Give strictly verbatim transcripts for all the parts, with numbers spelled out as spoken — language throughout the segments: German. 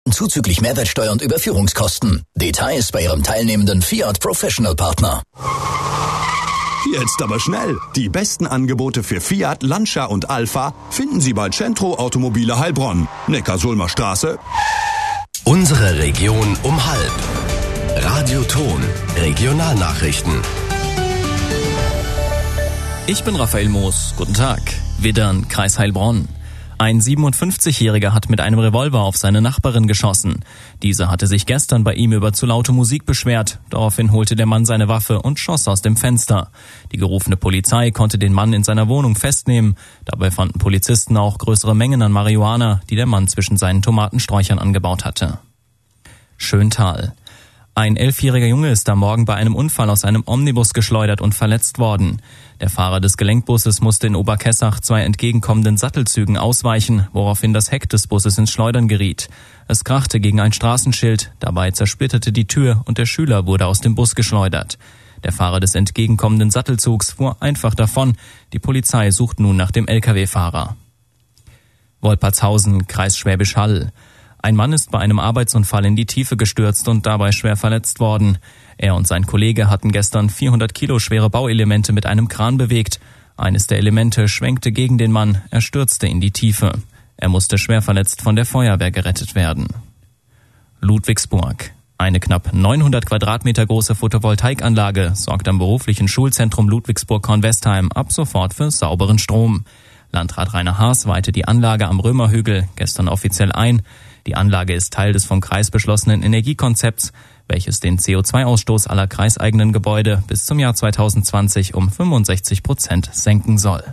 Zuzüglich Mehrwertsteuer und Überführungskosten. Details bei Ihrem teilnehmenden Fiat Professional Partner. Jetzt aber schnell! Die besten Angebote für Fiat, Lancia und Alfa finden Sie bei Centro Automobile Heilbronn, Neckarsulmer Straße. Unsere Region um halb. Radio Ton, Regionalnachrichten. Ich bin Raphael Moos. Guten Tag. Widdern, Kreis Heilbronn. Ein siebenundfünfzigjähriger hat mit einem Revolver auf seine Nachbarin geschossen. Diese hatte sich gestern bei ihm über zu laute Musik beschwert. Daraufhin holte der Mann seine Waffe und schoss aus dem Fenster. Die gerufene Polizei konnte den Mann in seiner Wohnung festnehmen. Dabei fanden Polizisten auch größere Mengen an Marihuana, die der Mann zwischen seinen Tomatensträuchern angebaut hatte. Schöntal. Ein elfjähriger Junge ist am Morgen bei einem Unfall aus einem Omnibus geschleudert und verletzt worden. Der Fahrer des Gelenkbusses musste in Oberkessach zwei entgegenkommenden Sattelzügen ausweichen, woraufhin das Heck des Busses ins Schleudern geriet. Es krachte gegen ein Straßenschild, dabei zersplitterte die Tür und der Schüler wurde aus dem Bus geschleudert. Der Fahrer des entgegenkommenden Sattelzugs fuhr einfach davon. Die Polizei sucht nun nach dem L K W-Fahrer. Wolpertshausen, Kreis Schwäbisch Hall. Ein Mann ist bei einem Arbeitsunfall in die Tiefe gestürzt und dabei schwer verletzt worden. Er und sein Kollege hatten gestern vierhundert Kilo schwere Bauelemente mit einem Kran bewegt. Eines der Elemente schwenkte gegen den Mann, er stürzte in die Tiefe. Er musste schwer verletzt von der Feuerwehr gerettet werden. Ludwigsburg. Eine knapp neunhundert Quadratmeter große Photovoltaikanlage sorgt am beruflichen Schulzentrum Ludwigsburg-Kornwestheim ab sofort für sauberen Strom. Landrat Rainer Haas weihte die Anlage am Römerhügel gestern offiziell ein. Die Anlage ist Teil des vom Kreis beschlossenen Energiekonzepts, welches den C O zwei Ausstoß aller kreiseigenen Gebäude bis zum Jahr zweitausendzwanzig um fünfundsechzig Prozent senken soll.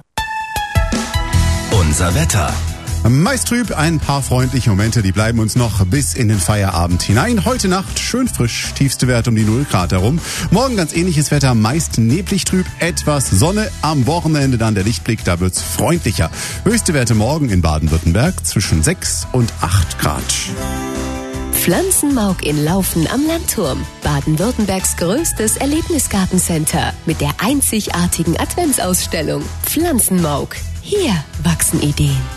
Unser Wetter. Meist trüb, ein paar freundliche Momente, die bleiben uns noch bis in den Feierabend hinein. Heute Nacht schön frisch, tiefste Werte um die null Grad herum. Morgen ganz ähnliches Wetter, meist neblig trüb, etwas Sonne. Am Wochenende dann der Lichtblick, da wird's freundlicher. Höchste Werte morgen in Baden-Württemberg zwischen sechs und acht Grad. Pflanzenmauk in Laufen am Landturm. Baden-Württembergs größtes Erlebnisgartencenter mit der einzigartigen Adventsausstellung. Pflanzenmauk. Hier wachsen Ideen.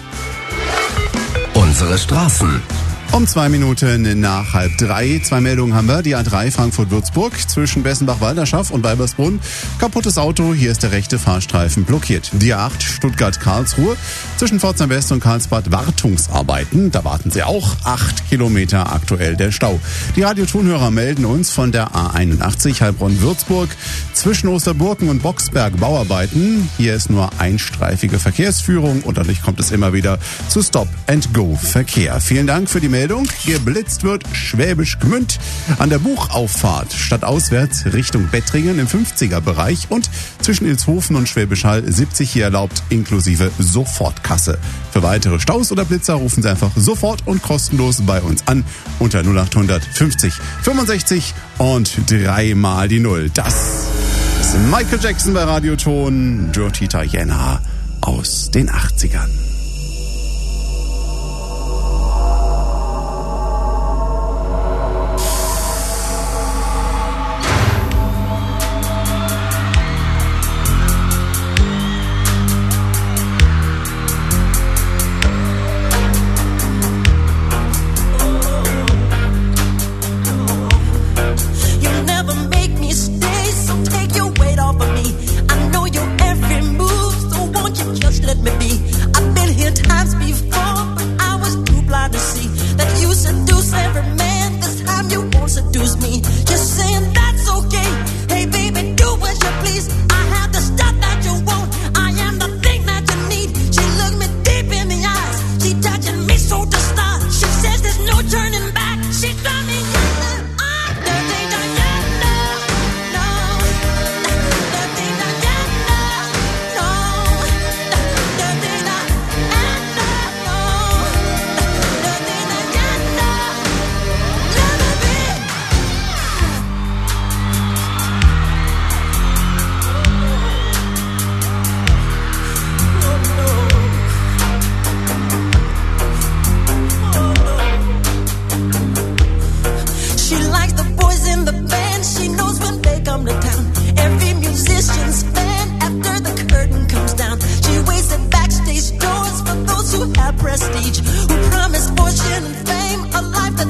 Unsere Straßen. Um zwei Minuten nach halb drei. Zwei Meldungen haben wir. Die A drei Frankfurt-Würzburg zwischen Bessenbach-Walderschaff und Weibersbrunn. Kaputtes Auto, hier ist der rechte Fahrstreifen blockiert. Die A acht Stuttgart-Karlsruhe zwischen Pforzheim West und Karlsbad Wartungsarbeiten. Da warten sie auch. Acht Kilometer aktuell der Stau. Die Radiotonhörer melden uns von der A einundachtzig Heilbronn-Würzburg zwischen Osterburken und Boxberg Bauarbeiten. Hier ist nur einstreifige Verkehrsführung und dadurch kommt es immer wieder zu Stop-and-Go-Verkehr. Vielen Dank für die Meldung. Geblitzt wird Schwäbisch Gmünd an der Buchauffahrt stadtauswärts Richtung Bettringen im fünfziger-Bereich und zwischen Ilshofen und Schwäbisch Hall siebzig hier erlaubt inklusive Sofortkasse. Für weitere Staus oder Blitzer rufen Sie einfach sofort und kostenlos bei uns an unter null acht fünfzig fünfundsechzig und dreimal die Null. Das ist Michael Jackson bei Radioton, Dirty Diana aus den achtzigern. Let me be. I've been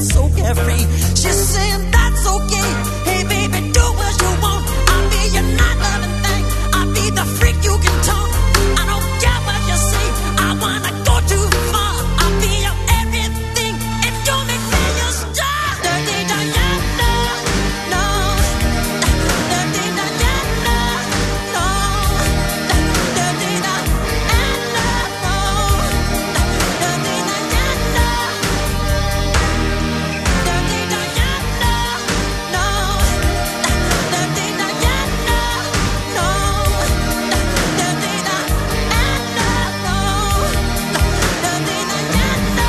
so carefree. She's saying that's okay. Hey baby, do what you want. I'll be your night loving thing. I'll be the freak you can talk. I don't care what you say. I wanna go too far. I'll be your everything. If you make me your star. Dirty Diana, no. Dirty Diana, no. Dirty Diana, no. Dirty Diana. Dirty Diana, no. Dirty Diana, no. Dirty Diana, no. Dirty Diana.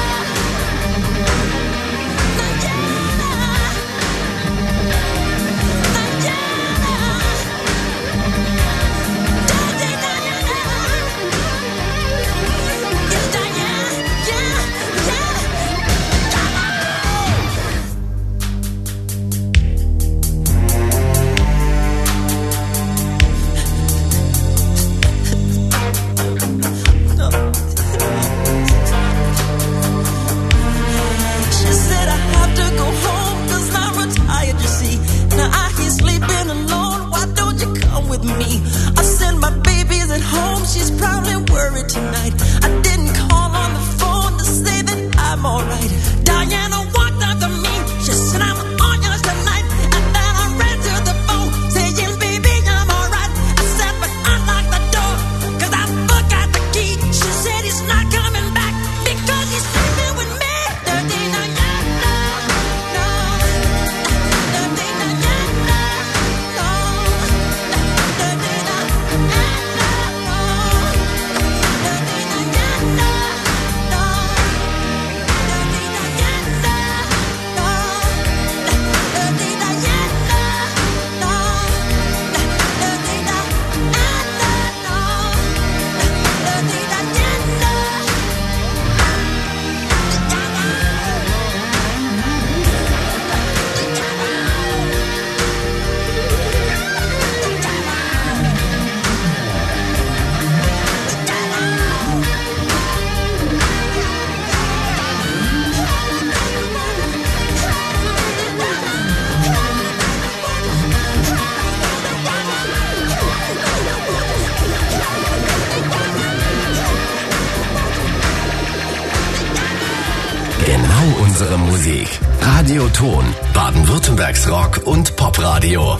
She said I have to go home 'cause I'm retired, you see. Now I hear sleeping alone, why don't you come with me? I said my baby's at home, she's probably worried tonight. I didn't call on the phone to say that I'm alright. Diana walked up to me, she said I'm on yours tonight. And then I ran to the phone, saying baby I'm alright. I said but unlock the door, 'cause I forgot the key. She said he's not coming back because he's sleeping with me. Dirty Diana, no. Dirty Diana, no. Dirty Diana, no. Dirty Diana, no. Dirty Diana, no. Dirty Diana, no. Dirty Diana, no. Dirty Genau unsere Musik. Radio Ton, Baden-Württembergs Rock- und Popradio.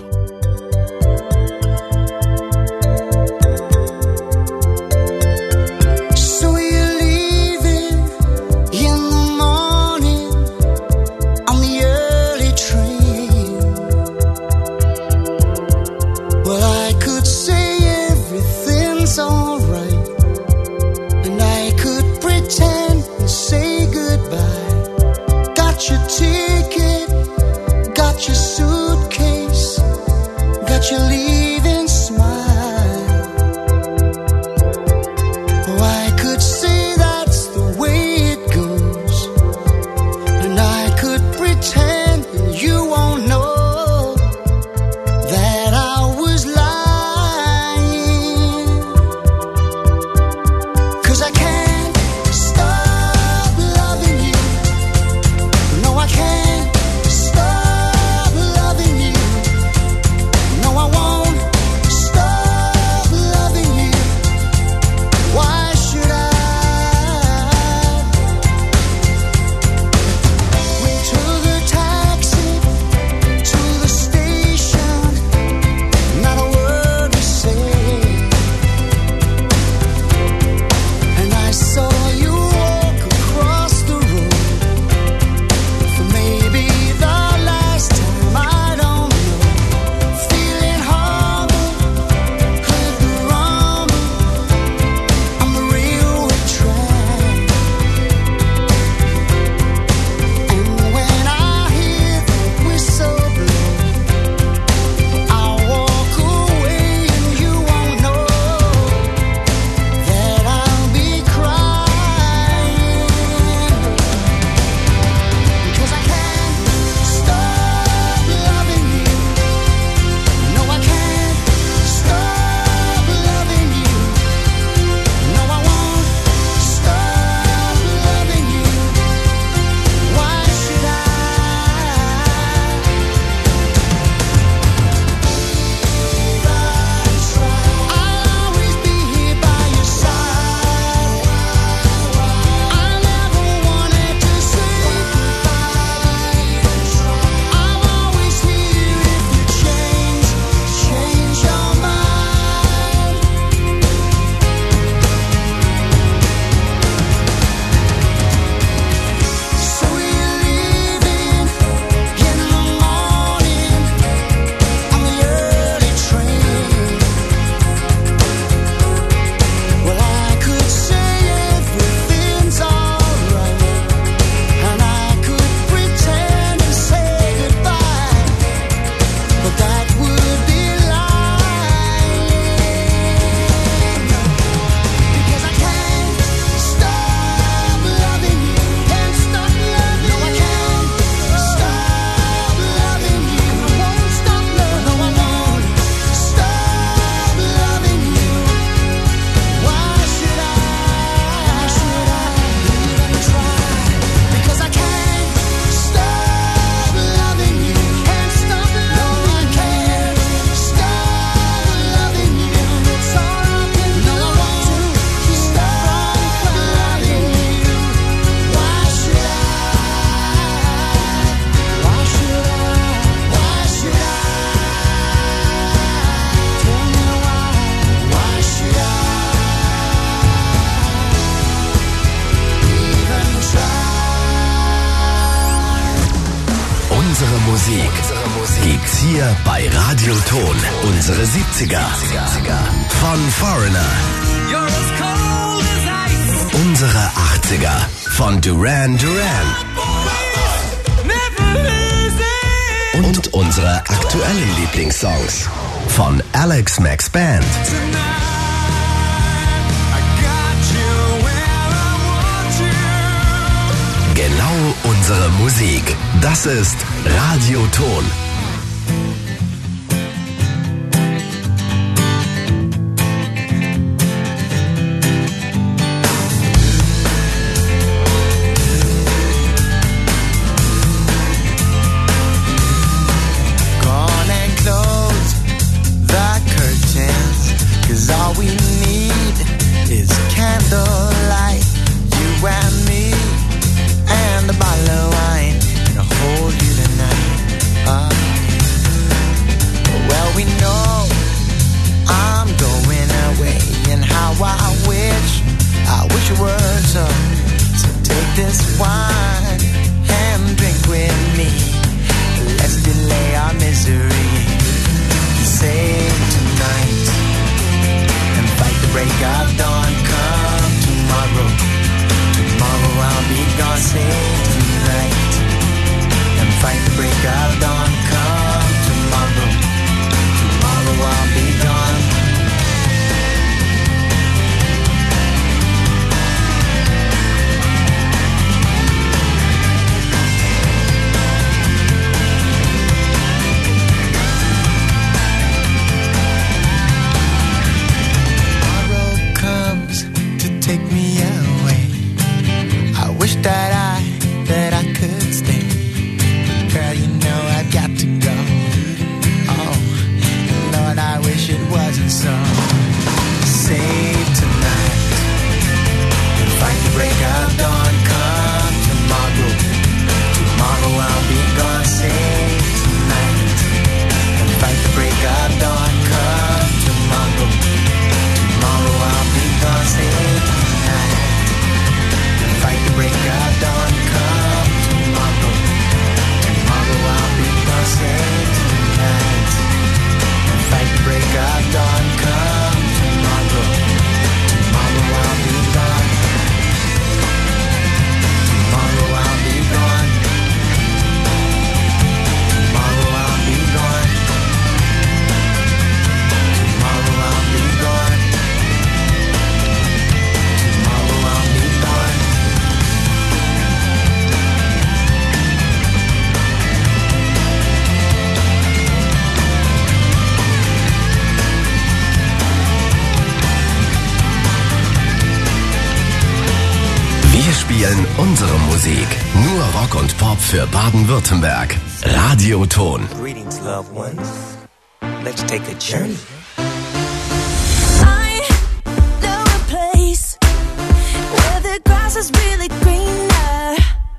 So you're leaving in the morning on the early train. Well, I could say everything's alright, and I could pretend and say goodbye. Got your ticket, got your suitcase, got your leaving smile. Oh, I could say that's the way it goes, and I could pretend and you won't know that I was lying. 'Cause I can't stop loving you. No, I can't stop loving you. No, I won't stop loving you. Why should I? We took a taxi Unsere Musik gibt's hier bei Radio Ton. Unsere siebziger. Von Foreigner. Unsere achtziger. Von Duran Duran. Und unsere aktuellen Lieblingssongs. Von Alex Max Band. Genau unsere Musik. Das ist Radio Ton. All we need is candlelight, you and me, and a bottle of wine, and I'll hold you tonight. Uh, well, we know I'm going away, and how I wish, I wish it were so. So take this wine and drink with me. Let's delay our misery. Save tonight. Fight the break of dawn, come tomorrow. Tomorrow I'll be gone, save tonight. And fight the break of dawn, come tomorrow. Tomorrow I'll be gone. Take me away. I wish that I, that I could stay. Girl, you know I've got to go. Oh, Lord, I wish it wasn't so. Save tonight and fight the break of dawn. Come tomorrow. Tomorrow I'll be gone. Save tonight and fight the break of dawn. Come tomorrow. Tomorrow I'll be gone. Save fight the break of dawn, come tomorrow. Tomorrow I'll be gone, save tonight. And fight the break of dawn, come tomorrow. Tomorrow I'll be gone. Tomorrow I'll be gone. Tomorrow I'll be gone. Tomorrow I'll be gone. Tomorrow I'll be gone. Wir spielen unsere Musik. Nur Rock und Pop für Baden-Württemberg. Radio Ton. Greetings, loved ones. Let's take a journey. I know a place where the grass is really greener.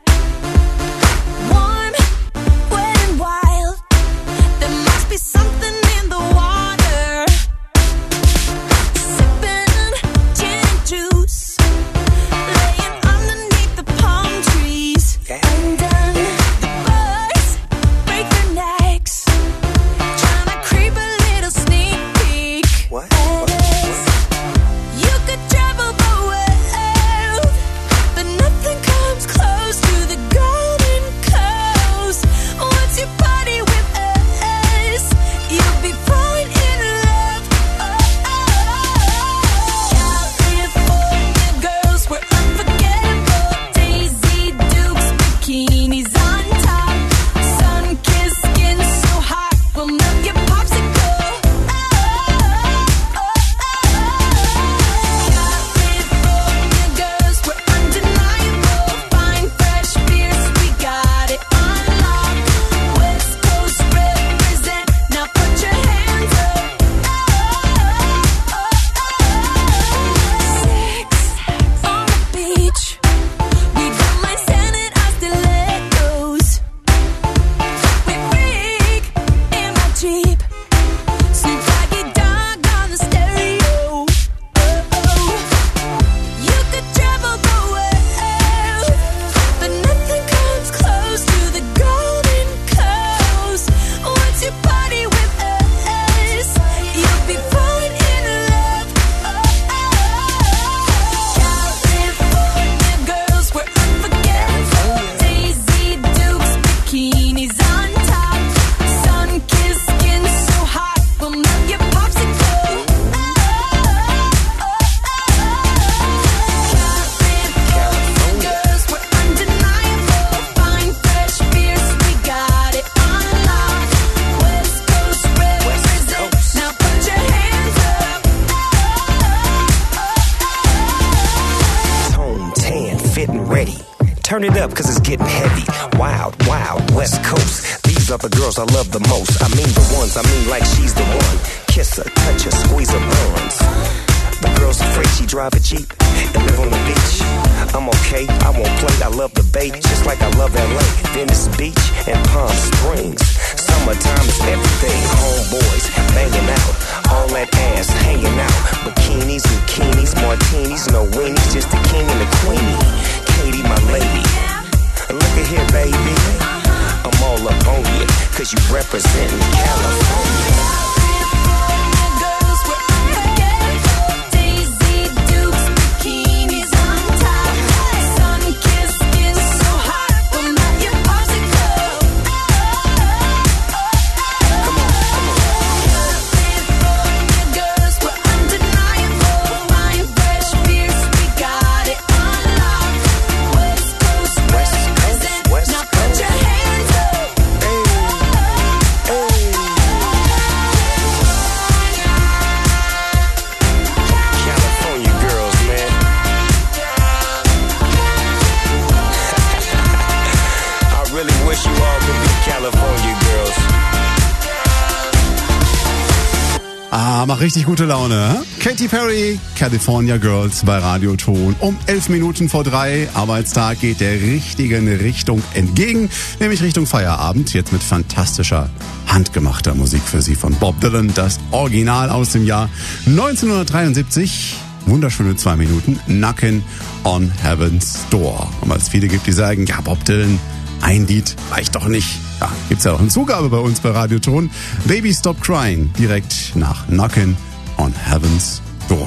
Warm, wet and wild. There must be something in the water. Sipping gin and juice. Laying underneath the palm trees. And then the birds break their necks. Trying to creep a little sneak peek. What? At us. You could travel the world, but nothing comes Turn it up, cause it's getting heavy. Wild, wild, West Coast. These are the girls I love the most. I mean the ones, I mean like she's the one. Kiss her, touch her, squeeze her buns. The girl's afraid she drive a Jeep and live on the beach. I'm okay, I won't play, I love the bay, just like I love L A, Venice Beach, and Palm Springs. Summertime is everything, homeboys banging out, all that ass hanging out. Bikinis, bikinis, martinis, no weenies, just the king and the queenie. Katie, my lady, look at here, baby, I'm all up on you, cause you representing California. Ah, macht richtig gute Laune. Hä? Katy Perry, California Girls bei Radioton. Um elf Minuten vor drei, Arbeitstag geht der richtigen Richtung entgegen, nämlich Richtung Feierabend. Jetzt mit fantastischer, handgemachter Musik für Sie von Bob Dylan. Das Original aus dem Jahr neunzehnhundertdreiundsiebzig. Wunderschöne zwei Minuten. Knockin' on Heaven's Door. Und weil es viele gibt, die sagen, ja, Bob Dylan, ein Lied reicht doch nicht. Ja, gibt's ja auch eine Zugabe bei uns bei Radioton. Baby Stop Crying, direkt nach Knockin' on Heaven's Door.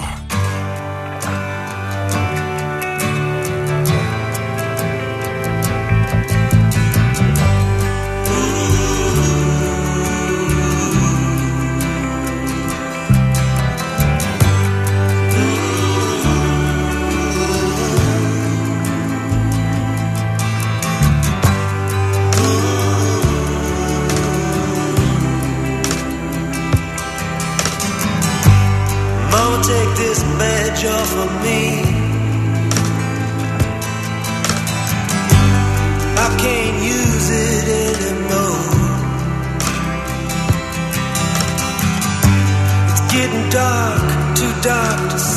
Dark, too dark to see.